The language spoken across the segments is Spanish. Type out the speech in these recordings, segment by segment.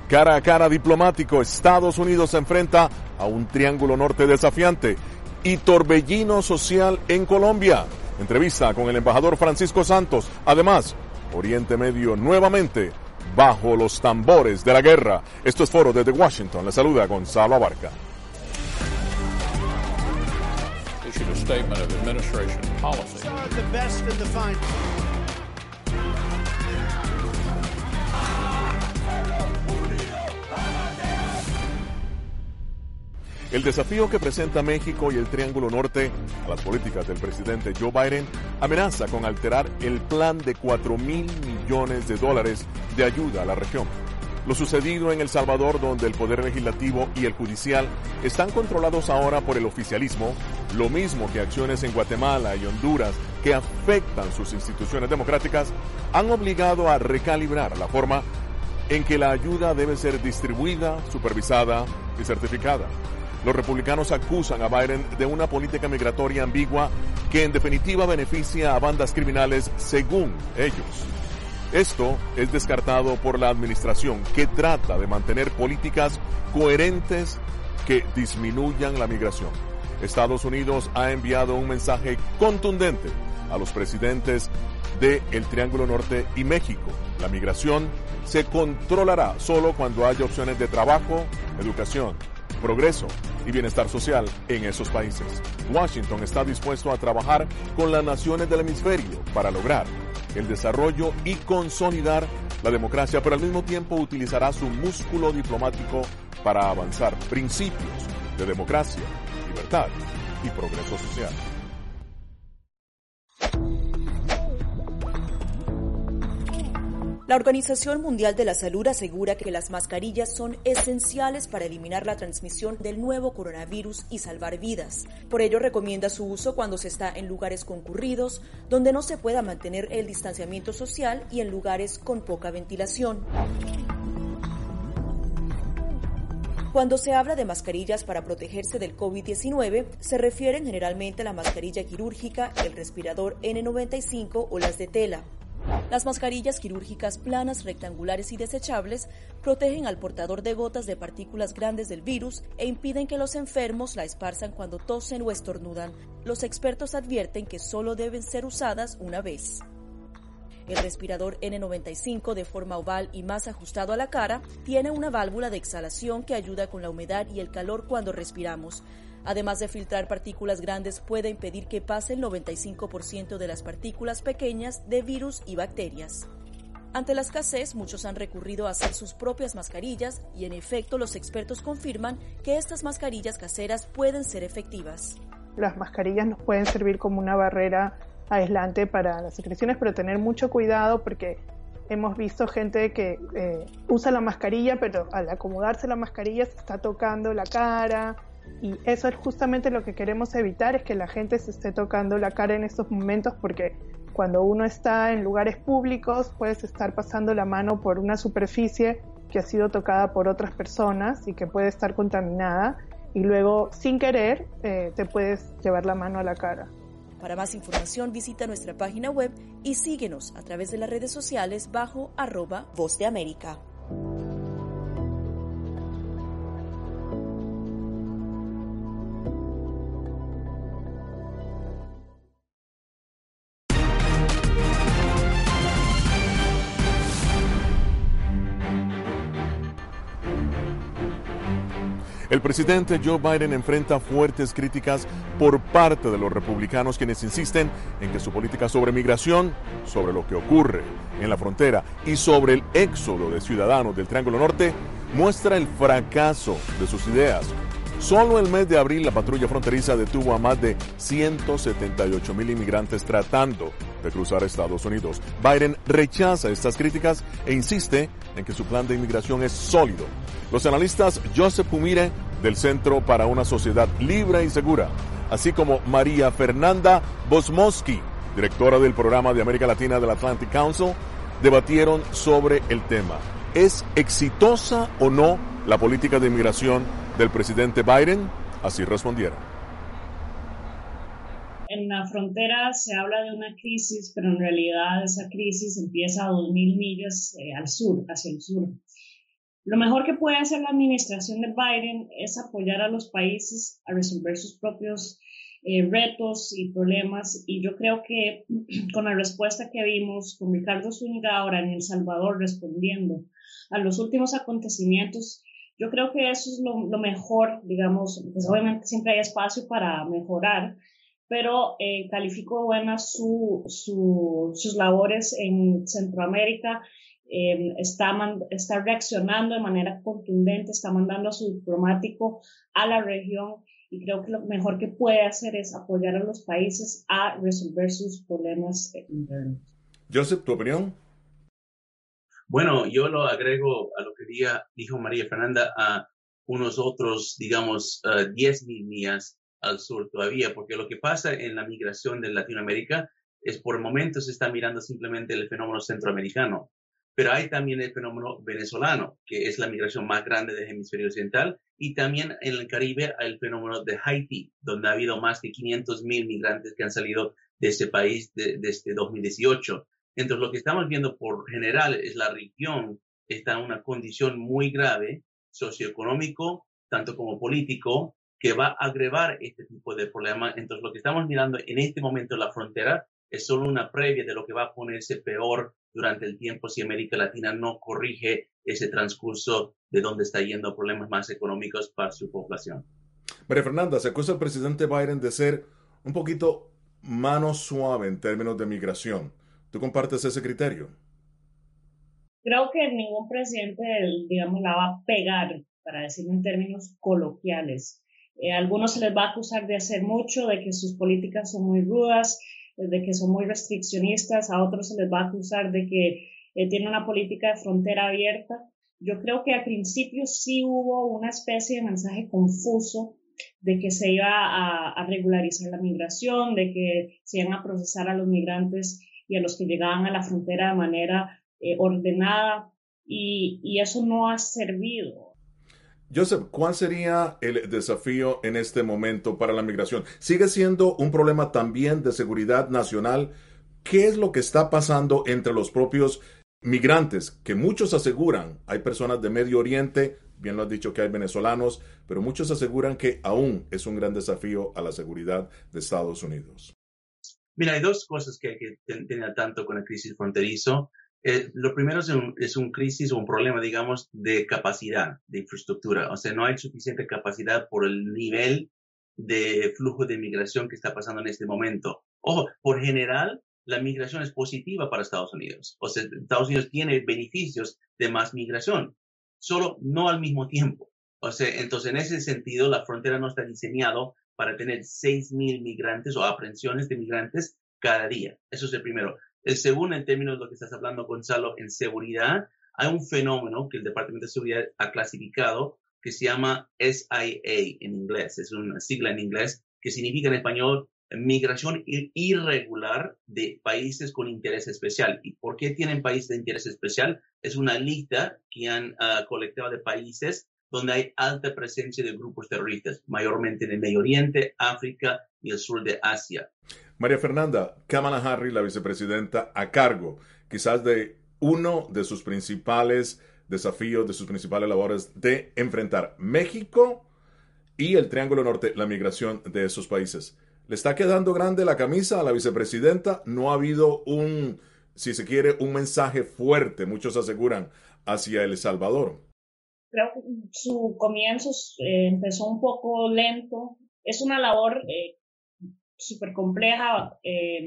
Cara a cara diplomático, Estados Unidos se enfrenta a un triángulo norte desafiante y torbellino social en Colombia. Entrevista con el embajador Francisco Santos. Además, Oriente Medio nuevamente bajo los tambores de la guerra. Esto es Foro desde Washington. Le saluda Gonzalo Abarca. Issued a statement of administration policy. El desafío que presenta México y el Triángulo Norte a las políticas del presidente Joe Biden amenaza con alterar el plan de $4,000 millones de ayuda a la región. Lo sucedido en El Salvador, donde el poder legislativo y el judicial están controlados ahora por el oficialismo, lo mismo que acciones en Guatemala y Honduras que afectan sus instituciones democráticas, han obligado a recalibrar la forma en que la ayuda debe ser distribuida, supervisada y certificada. Los republicanos acusan a Biden de una política migratoria ambigua que en definitiva beneficia a bandas criminales según ellos. Esto es descartado por la administración, que trata de mantener políticas coherentes que disminuyan la migración. Estados Unidos ha enviado un mensaje contundente a los presidentes del Triángulo Norte y México. La migración se controlará solo cuando haya opciones de trabajo, educación, progreso y bienestar social en esos países. Washington está dispuesto a trabajar con las naciones del hemisferio para lograr el desarrollo y consolidar la democracia, pero al mismo tiempo utilizará su músculo diplomático para avanzar principios de democracia, libertad y progreso social. La Organización Mundial de la Salud asegura que las mascarillas son esenciales para eliminar la transmisión del nuevo coronavirus y salvar vidas. Por ello, recomienda su uso cuando se está en lugares concurridos, donde no se pueda mantener el distanciamiento social y en lugares con poca ventilación. Cuando se habla de mascarillas para protegerse del COVID-19, se refieren generalmente a la mascarilla quirúrgica, el respirador N95 o las de tela. Las mascarillas quirúrgicas planas, rectangulares y desechables protegen al portador de gotas de partículas grandes del virus e impiden que los enfermos la esparzan cuando tosen o estornudan. Los expertos advierten que solo deben ser usadas una vez. El respirador N95, de forma oval y más ajustado a la cara, tiene una válvula de exhalación que ayuda con la humedad y el calor cuando respiramos. Además de filtrar partículas grandes, puede impedir que pase el 95% de las partículas pequeñas de virus y bacterias. Ante la escasez, muchos han recurrido a hacer sus propias mascarillas y, en efecto, los expertos confirman que estas mascarillas caseras pueden ser efectivas. Las mascarillas nos pueden servir como una barrera aislante para las secreciones, pero tener mucho cuidado porque hemos visto gente que usa la mascarilla, pero al acomodarse la mascarilla se está tocando la cara. Y eso es justamente lo que queremos evitar, es que la gente se esté tocando la cara en estos momentos, porque cuando uno está en lugares públicos puedes estar pasando la mano por una superficie que ha sido tocada por otras personas y que puede estar contaminada y luego sin querer te puedes llevar la mano a la cara. Para más información visita nuestra página web y síguenos a través de las redes sociales bajo @Voz de América. El presidente Joe Biden enfrenta fuertes críticas por parte de los republicanos, quienes insisten en que su política sobre migración, sobre lo que ocurre en la frontera y sobre el éxodo de ciudadanos del Triángulo Norte muestra el fracaso de sus ideas. Solo el mes de abril la patrulla fronteriza detuvo a más de 178,000 inmigrantes tratando de cruzar Estados Unidos. Biden rechaza estas críticas e insiste en que su plan de inmigración es sólido. Los analistas Joseph Pumire, del Centro para una Sociedad Libre y Segura, así como María Fernanda Bosmosky, directora del programa de América Latina del Atlantic Council, debatieron sobre el tema. ¿Es exitosa o no la política de inmigración del presidente Biden? Así respondieron. En la frontera se habla de una crisis, pero en realidad esa crisis empieza a 2,000 millas al sur, hacia el sur. Lo mejor que puede hacer la administración de Biden es apoyar a los países a resolver sus propios retos y problemas, y yo creo que con la respuesta que vimos con Ricardo Zúñiga ahora en El Salvador respondiendo a los últimos acontecimientos, yo creo que eso es lo mejor, digamos, pues obviamente siempre hay espacio para mejorar, pero califico buenas sus labores en Centroamérica. Está reaccionando de manera contundente, está mandando a su diplomático a la región, y creo que lo mejor que puede hacer es apoyar a los países a resolver sus problemas internos. Joseph, ¿tu opinión? Bueno, yo lo agrego a lo que dijo María Fernanda a unos otros, digamos, 10,000 millas al sur todavía, porque lo que pasa en la migración de Latinoamérica es por el momento se está mirando simplemente el fenómeno centroamericano, pero hay también el fenómeno venezolano, que es la migración más grande del hemisferio occidental, y también en el Caribe hay el fenómeno de Haití, donde ha habido más de 500,000 migrantes que han salido de ese país desde 2018. Entonces, lo que estamos viendo por general es la región está en una condición muy grave, socioeconómico, tanto como político, que va a agravar este tipo de problemas. Entonces, lo que estamos mirando en este momento en la frontera es solo una previa de lo que va a ponerse peor durante el tiempo si América Latina no corrige ese transcurso de donde está yendo problemas más económicos para su población. María Fernanda, se acusa al presidente Biden de ser un poquito mano suave en términos de migración. ¿Tú compartes ese criterio? Creo que ningún presidente, digamos, la va a pegar, para decirlo en términos coloquiales. A algunos se les va a acusar de hacer mucho, de que sus políticas son muy rudas, de que son muy restriccionistas. A otros se les va a acusar de que tiene una política de frontera abierta. Yo creo que al principio sí hubo una especie de mensaje confuso de que se iba a regularizar la migración, de que se iban a procesar a los migrantes y a los que llegaban a la frontera de manera ordenada, y eso no ha servido. Joseph, ¿cuál sería el desafío en este momento para la migración? ¿Sigue siendo un problema también de seguridad nacional? ¿Qué es lo que está pasando entre los propios migrantes? Que muchos aseguran, hay personas de Medio Oriente, bien lo has dicho que hay venezolanos, pero muchos aseguran que aún es un gran desafío a la seguridad de Estados Unidos. Mira, hay dos cosas que hay que tener al tanto con la crisis fronterizo. Lo primero es un crisis o un problema, digamos, de capacidad, de infraestructura. O sea, no hay suficiente capacidad por el nivel de flujo de migración que está pasando en este momento. Ojo, por general, la migración es positiva para Estados Unidos. O sea, Estados Unidos tiene beneficios de más migración, solo no al mismo tiempo. O sea, entonces en ese sentido, la frontera no está diseñado para tener 6,000 migrantes o aprehensiones de migrantes cada día. Eso es el primero. El segundo, en términos de lo que estás hablando, Gonzalo, en seguridad, hay un fenómeno que el Departamento de Seguridad ha clasificado que se llama SIA en inglés. Es una sigla en inglés que significa en español migración irregular de países con interés especial. ¿Y por qué tienen países de interés especial? Es una lista que han colectado de países donde hay alta presencia de grupos terroristas, mayormente en el Medio Oriente, África y el sur de Asia. María Fernanda, Kamala Harris, la vicepresidenta, a cargo quizás de uno de sus principales desafíos, de sus principales labores de enfrentar México y el Triángulo Norte, la migración de esos países. ¿Le está quedando grande la camisa a la vicepresidenta? No ha habido si se quiere, un mensaje fuerte, muchos aseguran, hacia El Salvador. Creo que su comienzo empezó un poco lento. Es una labor súper compleja.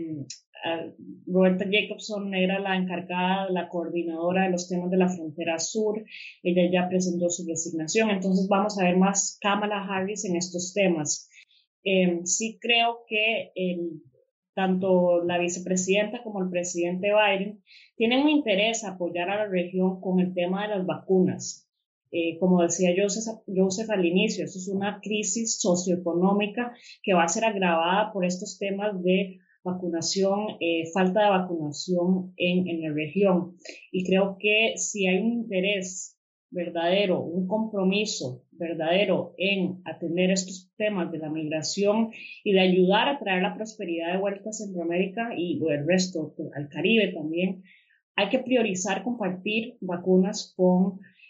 Roberta Jacobson era la encargada, la coordinadora de los temas de la frontera sur. Ella ya presentó su resignación, entonces vamos a ver más Kamala Harris en estos temas. Sí creo que tanto la vicepresidenta como el presidente Biden tienen un interés en apoyar a la región con el tema de las vacunas. Como decía Joseph al inicio, esto es una crisis socioeconómica que va a ser agravada por estos temas de vacunación, falta de vacunación en la región. Y creo que si hay un interés verdadero, un compromiso verdadero en atender estos temas de la migración y de ayudar a traer la prosperidad de vuelta a Centroamérica y el resto, al Caribe también, hay que priorizar compartir vacunas con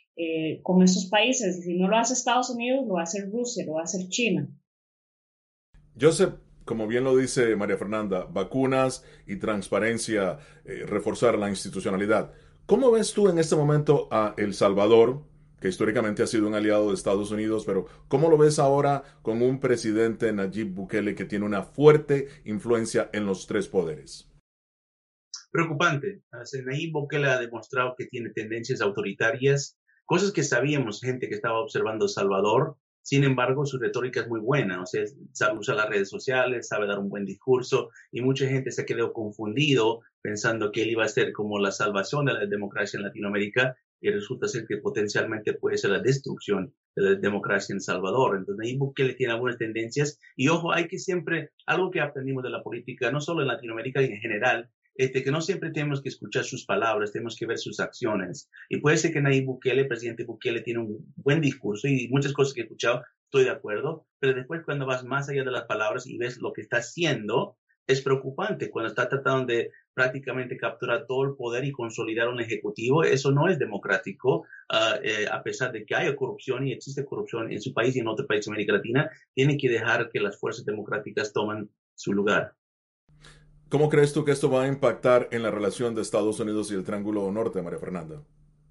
con estos países. Y si no lo hace Estados Unidos, lo va a hacer Rusia, lo va a hacer China. Joseph, como bien lo dice María Fernanda, vacunas y transparencia, reforzar la institucionalidad. ¿Cómo ves tú en este momento a El Salvador, que históricamente ha sido un aliado de Estados Unidos, pero cómo lo ves ahora con un presidente Nayib Bukele que tiene una fuerte influencia en los tres poderes? Preocupante. Nayib Bukele ha demostrado que tiene tendencias autoritarias, cosas que sabíamos, gente que estaba observando El Salvador. Sin embargo, su retórica es muy buena, o sea, sabe usar las redes sociales, sabe dar un buen discurso, y mucha gente se quedó confundido pensando que él iba a ser como la salvación de la democracia en Latinoamérica, y resulta ser que potencialmente puede ser la destrucción de la democracia en El Salvador. Entonces, Nayib Bukele tiene algunas tendencias, y ojo, hay que siempre, algo que aprendimos de la política, no solo en Latinoamérica, en general, que no siempre tenemos que escuchar sus palabras, tenemos que ver sus acciones. Y puede ser que Nayib Bukele, el presidente Bukele, tiene un buen discurso y muchas cosas que he escuchado, estoy de acuerdo, pero después cuando vas más allá de las palabras y ves lo que está haciendo, es preocupante. Cuando está tratando de prácticamente capturar todo el poder y consolidar un ejecutivo, eso no es democrático, a pesar de que haya corrupción y existe corrupción en su país y en otros países de América Latina, tiene que dejar que las fuerzas democráticas tomen su lugar. ¿Cómo crees tú que esto va a impactar en la relación de Estados Unidos y el Triángulo Norte, María Fernanda?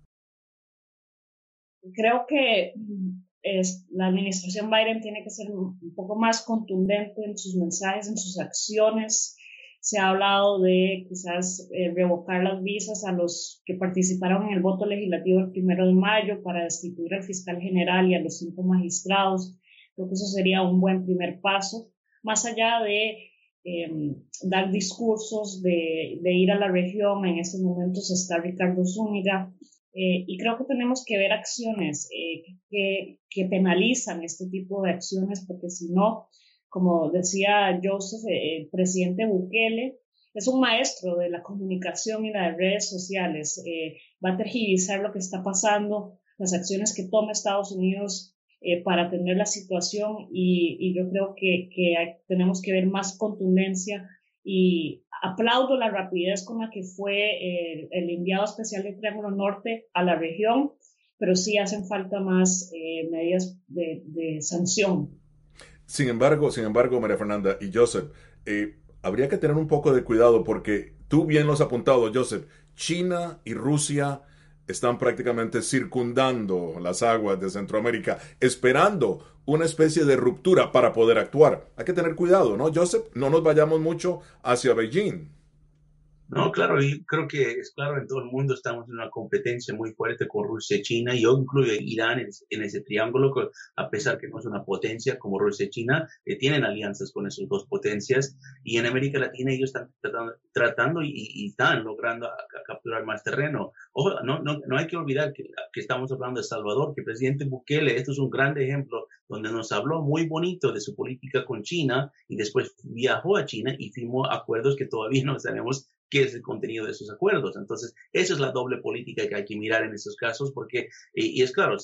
Creo que la administración Biden tiene que ser un poco más contundente en sus mensajes, en sus acciones. Se ha hablado de quizás revocar las visas a los que participaron en el voto legislativo el 1 de mayo para destituir al fiscal general y a los 5 magistrados. Creo que eso sería un buen primer paso, más allá de dar discursos, de ir a la región. En estos momentos está Ricardo Zúñiga, y creo que tenemos que ver acciones que penalizan este tipo de acciones, porque si no, como decía Joseph, el presidente Bukele es un maestro de la comunicación y las redes sociales, va a tergiversar lo que está pasando, las acciones que toma Estados Unidos para atender la situación, y yo creo que tenemos que ver más contundencia, y aplaudo la rapidez con la que fue el enviado especial del Triángulo Norte a la región, pero sí hacen falta más medidas de sanción. Sin embargo, María Fernanda y Joseph, habría que tener un poco de cuidado porque tú bien lo has apuntado, Joseph, China y Rusia están prácticamente circundando las aguas de Centroamérica, esperando una especie de ruptura para poder actuar. Hay que tener cuidado, ¿no, Joseph? No nos vayamos mucho hacia Beijing. No, claro, y creo que es claro, en todo el mundo estamos en una competencia muy fuerte con Rusia y China, y yo incluyo a Irán en ese triángulo, que a pesar que no es una potencia como Rusia y China, tienen alianzas con esas dos potencias, y en América Latina ellos están tratando y están logrando capturar más terreno. Ojo, no hay que olvidar que estamos hablando de El Salvador, que el presidente Bukele, esto es un gran ejemplo, donde nos habló muy bonito de su política con China, y después viajó a China y firmó acuerdos que todavía no sabemos qué es el contenido de esos acuerdos. Entonces, esa es la doble política que hay que mirar en estos casos, porque, y es claro,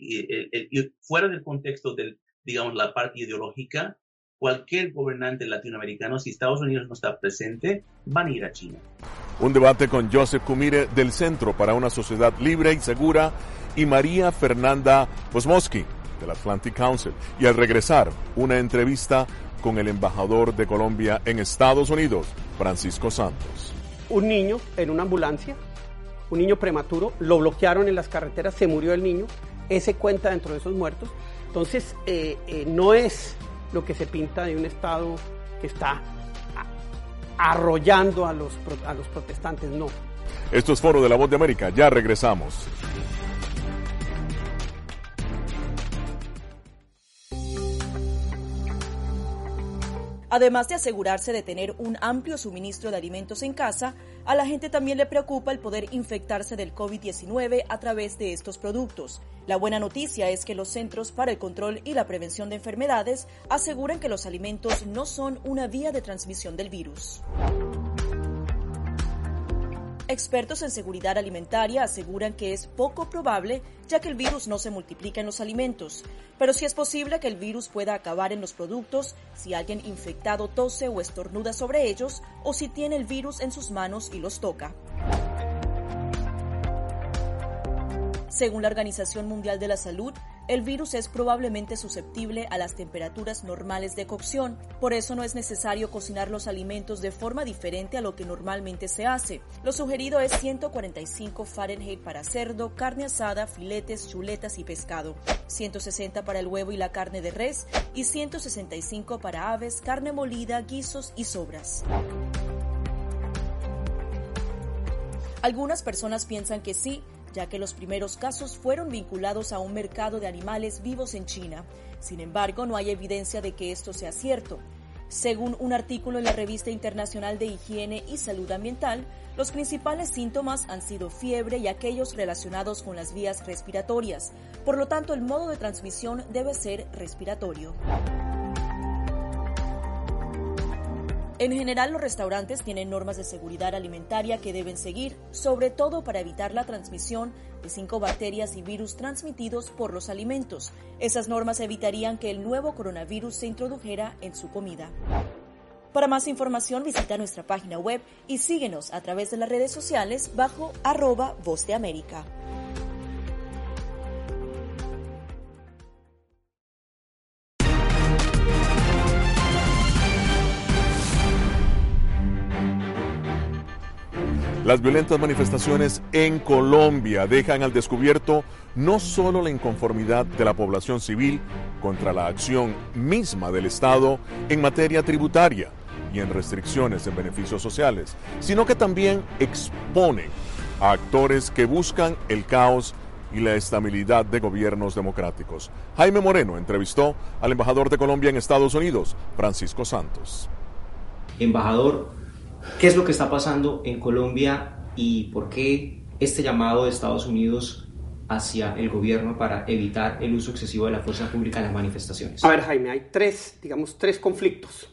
fuera del contexto de, digamos, la parte ideológica, cualquier gobernante latinoamericano, si Estados Unidos no está presente, van a ir a China. Un debate con Joseph Kumire del Centro para una Sociedad Libre y Segura y María Fernanda Wosmowski del Atlantic Council. Y al regresar, una entrevista con el embajador de Colombia en Estados Unidos, Francisco Santos. Un niño en una ambulancia, un niño prematuro, lo bloquearon en las carreteras, se murió el niño, ese cuenta dentro de esos muertos. Entonces, no es lo que se pinta de un Estado que está arrollando a los protestantes, no. Esto es Foro de la Voz de América, ya regresamos. Además de asegurarse de tener un amplio suministro de alimentos en casa, a la gente también le preocupa el poder infectarse del COVID-19 a través de estos productos. La buena noticia es que los Centros para el Control y la Prevención de Enfermedades aseguran que los alimentos no son una vía de transmisión del virus. Expertos en seguridad alimentaria aseguran que es poco probable, ya que el virus no se multiplica en los alimentos, pero sí es posible que el virus pueda acabar en los productos si alguien infectado tose o estornuda sobre ellos o si tiene el virus en sus manos y los toca. Según la Organización Mundial de la Salud, el virus es probablemente susceptible a las temperaturas normales de cocción. Por eso no es necesario cocinar los alimentos de forma diferente a lo que normalmente se hace. Lo sugerido es 145 Fahrenheit para cerdo, carne asada, filetes, chuletas y pescado, 160 para el huevo y la carne de res y 165 para aves, carne molida, guisos y sobras. Algunas personas piensan que sí, ya que los primeros casos fueron vinculados a un mercado de animales vivos en China. Sin embargo, no hay evidencia de que esto sea cierto. Según un artículo en la Revista Internacional de Higiene y Salud Ambiental, los principales síntomas han sido fiebre y aquellos relacionados con las vías respiratorias. Por lo tanto, el modo de transmisión debe ser respiratorio. En general, los restaurantes tienen normas de seguridad alimentaria que deben seguir, sobre todo para evitar la transmisión de 5 bacterias y virus transmitidos por los alimentos. Esas normas evitarían que el nuevo coronavirus se introdujera en su comida. Para más información, visita nuestra página web y síguenos a través de las redes sociales bajo @Voz de América. Las violentas manifestaciones en Colombia dejan al descubierto no solo la inconformidad de la población civil contra la acción misma del Estado en materia tributaria y en restricciones en beneficios sociales, sino que también exponen a actores que buscan el caos y la estabilidad de gobiernos democráticos. Jaime Moreno entrevistó al embajador de Colombia en Estados Unidos, Francisco Santos. Embajador, ¿qué es lo que está pasando en Colombia y por qué este llamado de Estados Unidos hacia el gobierno para evitar el uso excesivo de la fuerza pública en las manifestaciones? A ver, Jaime, hay tres conflictos.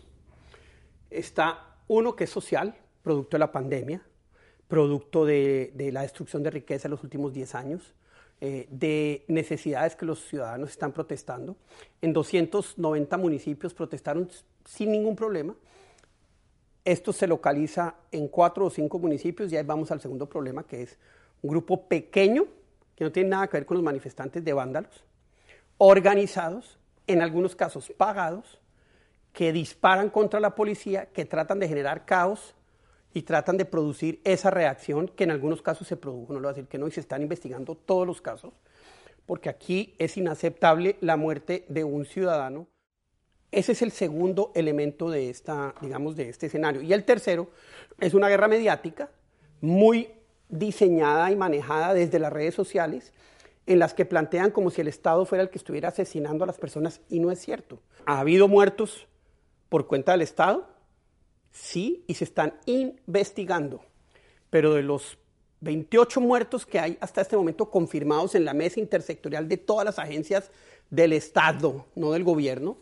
Está uno que es social, producto de la pandemia, producto de la destrucción de riqueza en los últimos 10 años, de necesidades que los ciudadanos están protestando. En 290 municipios protestaron sin ningún problema. Esto se localiza en 4 o 5 municipios y ahí vamos al segundo problema, que es un grupo pequeño, que no tiene nada que ver con los manifestantes de vándalos, organizados, en algunos casos pagados, que disparan contra la policía, que tratan de generar caos y tratan de producir esa reacción que en algunos casos se produjo. No le voy a decir que no, y se están investigando todos los casos, porque aquí es inaceptable la muerte de un ciudadano. Ese es el segundo elemento de de este escenario. Y el tercero es una guerra mediática muy diseñada y manejada desde las redes sociales, en las que plantean como si el Estado fuera el que estuviera asesinando a las personas, y no es cierto. ¿Ha habido muertos por cuenta del Estado? Sí, y se están investigando. Pero de los 28 muertos que hay hasta este momento confirmados en la mesa intersectorial de todas las agencias del Estado, no del gobierno,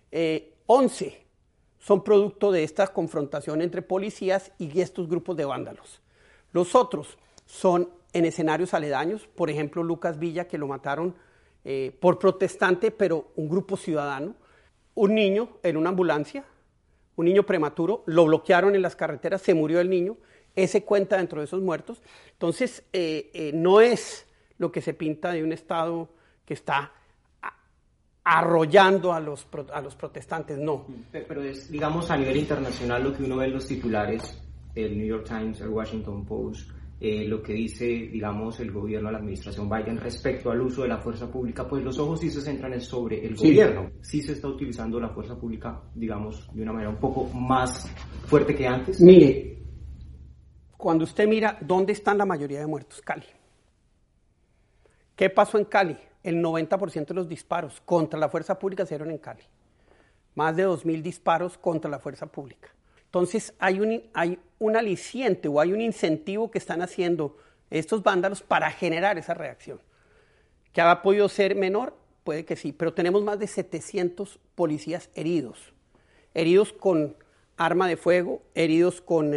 11 son producto de esta confrontación entre policías y estos grupos de vándalos. Los otros son en escenarios aledaños, por ejemplo Lucas Villa, que lo mataron por protestante, pero un grupo ciudadano, un niño en una ambulancia, un niño prematuro, lo bloquearon en las carreteras, se murió el niño, ese cuenta dentro de esos muertos. Entonces no es lo que se pinta de un Estado que está arrollando a los protestantes, no. Pero es, digamos, a nivel internacional lo que uno ve en los titulares, el New York Times, el Washington Post, lo que dice, digamos, el gobierno, la administración Biden respecto al uso de la fuerza pública, pues los ojos sí se centran sobre el gobierno. Sí se está utilizando la fuerza pública, digamos, de una manera un poco más fuerte que antes. Mire, cuando usted mira dónde están la mayoría de muertos, Cali. ¿Qué pasó en Cali? El 90% de los disparos contra la fuerza pública se dieron en Cali. Más de 2.000 disparos contra la fuerza pública. Entonces hay un aliciente o hay un incentivo que están haciendo estos vándalos para generar esa reacción. ¿Que ha podido ser menor? Puede que sí, pero tenemos más de 700 policías heridos. Heridos con arma de fuego, heridos con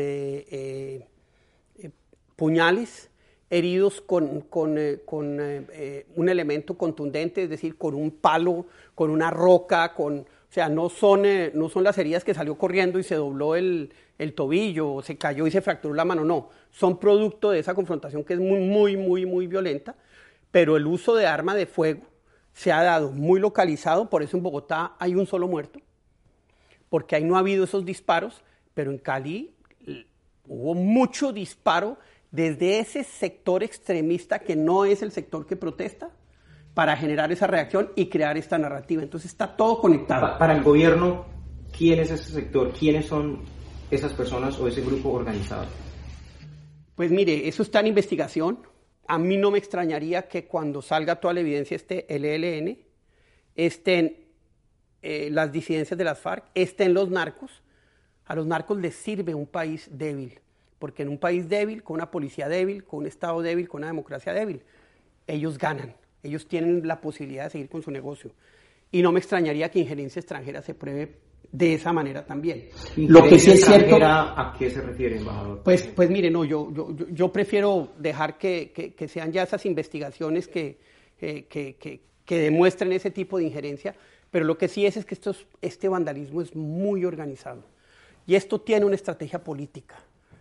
puñales, heridos con un elemento contundente, es decir, con un palo, con una roca, o sea, no son las heridas que salió corriendo y se dobló el tobillo, o se cayó y se fracturó la mano, no. Son producto de esa confrontación que es muy, muy, muy, muy violenta, pero el uso de arma de fuego se ha dado muy localizado, por eso en Bogotá hay un solo muerto, porque ahí no ha habido esos disparos, pero en Cali hubo mucho disparo desde ese sector extremista que no es el sector que protesta, para generar esa reacción y crear esta narrativa. Entonces está todo conectado. Para el gobierno, ¿quién es ese sector? ¿Quiénes son esas personas o ese grupo organizado? Pues mire, eso está en investigación. A mí no me extrañaría que cuando salga toda la evidencia el ELN, estén las disidencias de las FARC, estén los narcos. A los narcos les sirve un país débil, porque en un país débil, con una policía débil, con un Estado débil, con una democracia débil, ellos ganan. Ellos tienen la posibilidad de seguir con su negocio. Y no me extrañaría que injerencia extranjera se pruebe de esa manera también. Lo que sí es cierto... ¿A qué se refiere, embajador? Pues mire, no, yo prefiero dejar que sean ya esas investigaciones que demuestren ese tipo de injerencia, pero lo que sí es que este vandalismo es muy organizado. Y esto tiene una estrategia política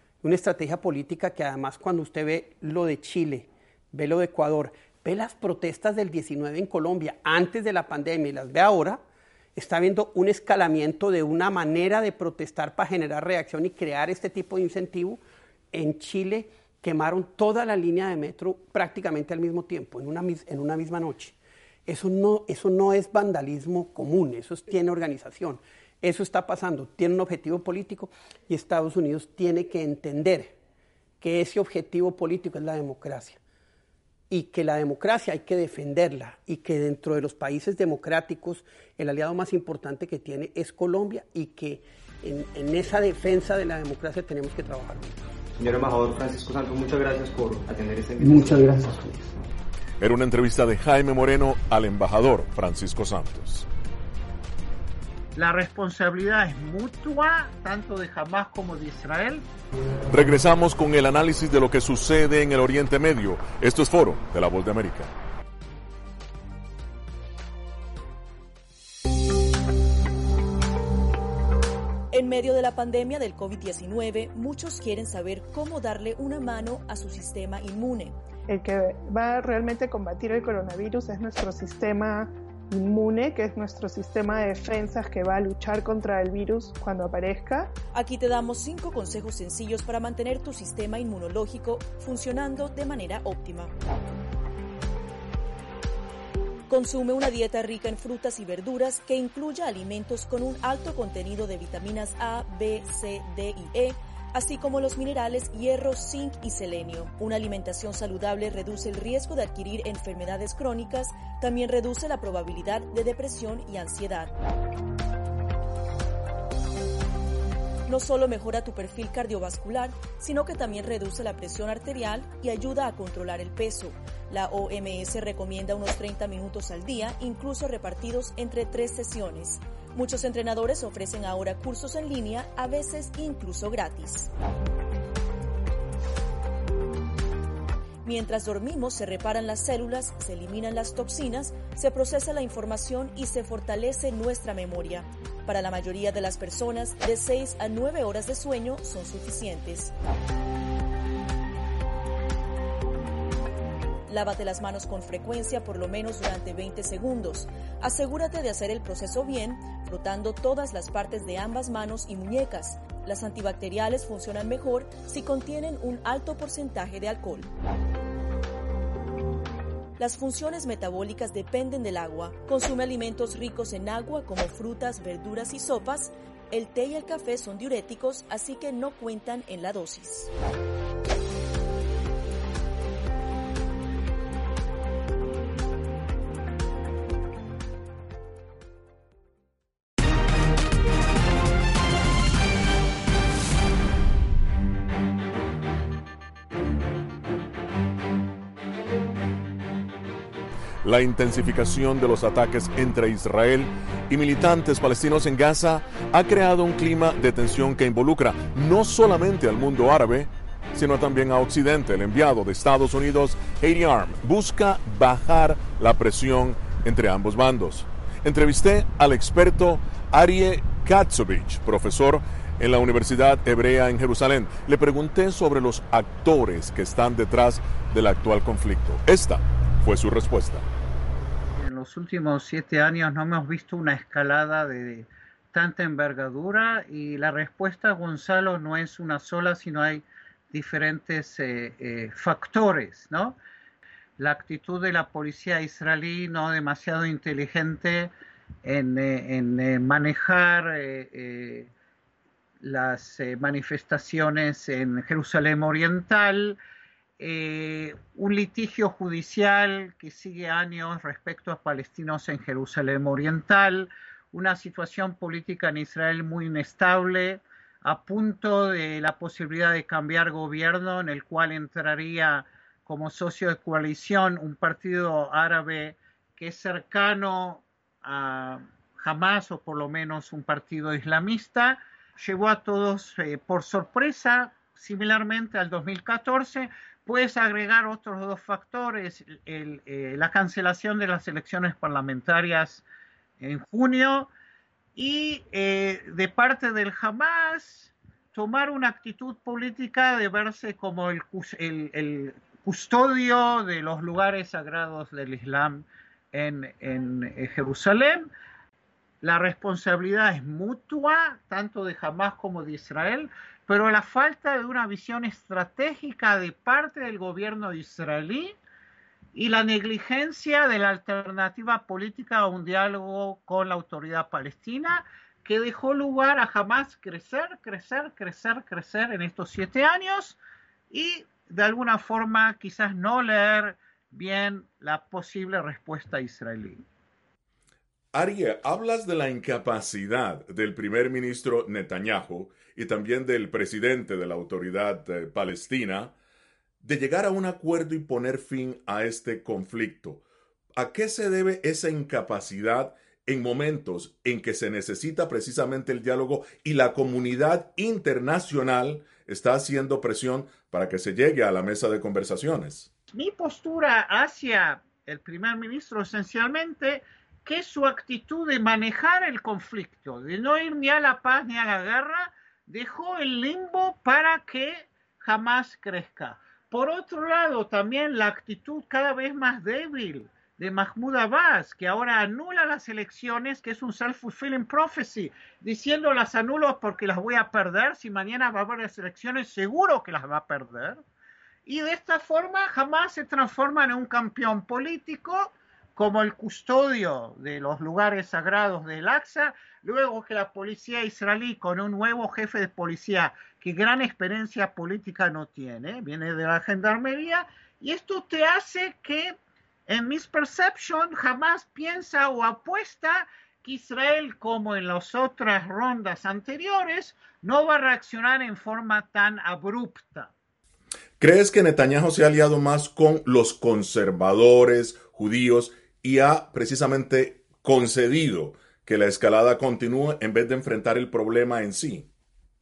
que además cuando usted ve lo de Chile, ve lo de Ecuador, ve las protestas del 19 en Colombia antes de la pandemia y las ve ahora, está viendo un escalamiento de una manera de protestar para generar reacción y crear este tipo de incentivo. En Chile quemaron toda la línea de metro prácticamente al mismo tiempo, en una misma noche. Eso no es vandalismo común, tiene organización. Eso está pasando, tiene un objetivo político y Estados Unidos tiene que entender que ese objetivo político es la democracia. Y que la democracia hay que defenderla y que dentro de los países democráticos el aliado más importante que tiene es Colombia y que en esa defensa de la democracia tenemos que trabajar. Señor embajador Francisco Santos, muchas gracias por atender esta invitación. Muchas gracias. Era una entrevista de Jaime Moreno al embajador Francisco Santos. La responsabilidad es mutua, tanto de Hamás como de Israel. Regresamos con el análisis de lo que sucede en el Oriente Medio. Esto es Foro de La Voz de América. En medio de la pandemia del COVID-19, muchos quieren saber cómo darle una mano a su sistema inmune. El que va realmente a combatir el coronavirus es nuestro sistema inmune, que es nuestro sistema de defensas que va a luchar contra el virus cuando aparezca. Aquí te damos 5 consejos sencillos para mantener tu sistema inmunológico funcionando de manera óptima. Consume una dieta rica en frutas y verduras que incluya alimentos con un alto contenido de vitaminas A, B, C, D y E, así como los minerales hierro, zinc y selenio. Una alimentación saludable reduce el riesgo de adquirir enfermedades crónicas, también reduce la probabilidad de depresión y ansiedad. No solo mejora tu perfil cardiovascular, sino que también reduce la presión arterial y ayuda a controlar el peso. La OMS recomienda unos 30 minutos al día, incluso repartidos entre 3 sesiones. Muchos entrenadores ofrecen ahora cursos en línea, a veces incluso gratis. Mientras dormimos, se reparan las células, se eliminan las toxinas, se procesa la información y se fortalece nuestra memoria. Para la mayoría de las personas, de 6 a 9 horas de sueño son suficientes. Lávate las manos con frecuencia, por lo menos durante 20 segundos. Asegúrate de hacer el proceso bien, frotando todas las partes de ambas manos y muñecas. Las antibacteriales funcionan mejor si contienen un alto porcentaje de alcohol. Las funciones metabólicas dependen del agua. Consume alimentos ricos en agua como frutas, verduras y sopas. El té y el café son diuréticos, así que no cuentan en la dosis. La intensificación de los ataques entre Israel y militantes palestinos en Gaza ha creado un clima de tensión que involucra no solamente al mundo árabe, sino también a Occidente. El enviado de Estados Unidos, Heidi Arm, busca bajar la presión entre ambos bandos. Entrevisté al experto Aryeh Katsovich, profesor en la Universidad Hebrea en Jerusalén. Le pregunté sobre los actores que están detrás del actual conflicto. Esta fue su respuesta. En los últimos 7 años no hemos visto una escalada de tanta envergadura y la respuesta, Gonzalo, no es una sola, sino hay diferentes factores, ¿no? La actitud de la policía israelí no demasiado inteligente en manejar las manifestaciones en Jerusalén Oriental, un litigio judicial que sigue años respecto a palestinos en Jerusalén Oriental, una situación política en Israel muy inestable, a punto de la posibilidad de cambiar gobierno, en el cual entraría como socio de coalición un partido árabe que es cercano a Hamas, o por lo menos un partido islamista. Llevó a todos por sorpresa. Similarmente al 2014, puedes agregar otros 2 factores, la cancelación de las elecciones parlamentarias en junio y de parte del Hamas tomar una actitud política de verse como el custodio de los lugares sagrados del Islam en Jerusalén. La responsabilidad es mutua, tanto de Hamas como de Israel, pero la falta de una visión estratégica de parte del gobierno israelí y la negligencia de la alternativa política a un diálogo con la autoridad palestina, que dejó lugar a Hamas crecer en estos 7 años y de alguna forma quizás no leer bien la posible respuesta israelí. Aria, hablas de la incapacidad del primer ministro Netanyahu y también del presidente de la autoridad palestina de llegar a un acuerdo y poner fin a este conflicto. ¿A qué se debe esa incapacidad en momentos en que se necesita precisamente el diálogo y la comunidad internacional está haciendo presión para que se llegue a la mesa de conversaciones? Mi postura hacia el primer ministro esencialmente que su actitud de manejar el conflicto, de no ir ni a la paz ni a la guerra, dejó el limbo para que Hamas crezca. Por otro lado, también la actitud cada vez más débil de Mahmoud Abbas, que ahora anula las elecciones, que es un self-fulfilling prophecy, diciendo las anulo porque las voy a perder, si mañana va a haber las elecciones seguro que las va a perder. Y de esta forma Hamas se transforma en un campeón político, como el custodio de los lugares sagrados del Al-Aqsa, luego que la policía israelí, con un nuevo jefe de policía que gran experiencia política no tiene, viene de la gendarmería, y esto te hace que, en misperception, jamás piensa o apuesta que Israel, como en las otras rondas anteriores, no va a reaccionar en forma tan abrupta. ¿Crees que Netanyahu se ha aliado más con los conservadores judíos y ha precisamente concedido que la escalada continúe en vez de enfrentar el problema en sí?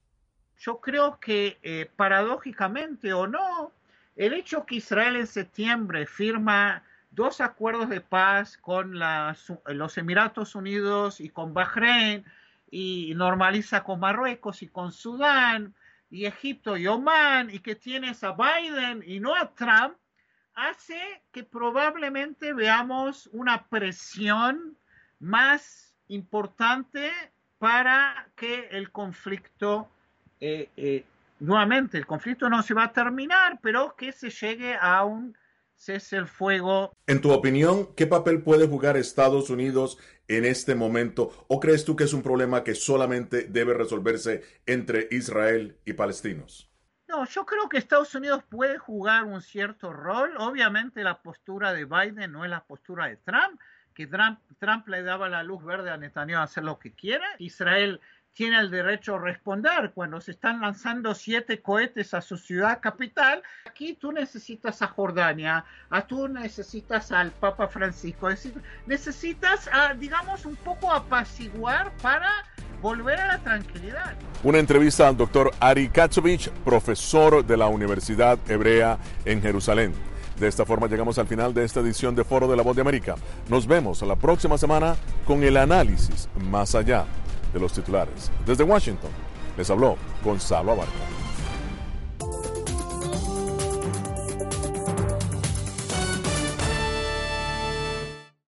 Yo creo que, paradójicamente o no, el hecho que Israel en septiembre firma 2 acuerdos de paz con los Emiratos Unidos y con Bahrein, y normaliza con Marruecos y con Sudán, y Egipto y Omán, y que tienes a Biden y no a Trump, hace que probablemente veamos una presión más importante para que el conflicto, nuevamente, el conflicto no se va a terminar, pero que se llegue a un cese el fuego. En tu opinión, ¿qué papel puede jugar Estados Unidos en este momento? ¿O crees tú que es un problema que solamente debe resolverse entre Israel y palestinos? No, yo creo que Estados Unidos puede jugar un cierto rol. Obviamente la postura de Biden no es la postura de Trump, que Trump le daba la luz verde a Netanyahu a hacer lo que quiera. Israel tiene el derecho a responder cuando se están lanzando 7 cohetes a su ciudad capital. Aquí tú necesitas a Jordania, tú necesitas al Papa Francisco, es decir, necesitas, digamos, un poco apaciguar para volver a la tranquilidad. Una entrevista al doctor Ari Katsovich, profesor de la Universidad Hebrea en Jerusalén. De esta forma llegamos al final de esta edición de Foro de la Voz de América. Nos vemos la próxima semana con el análisis más allá de los titulares. Desde Washington, les habló Gonzalo Abarca.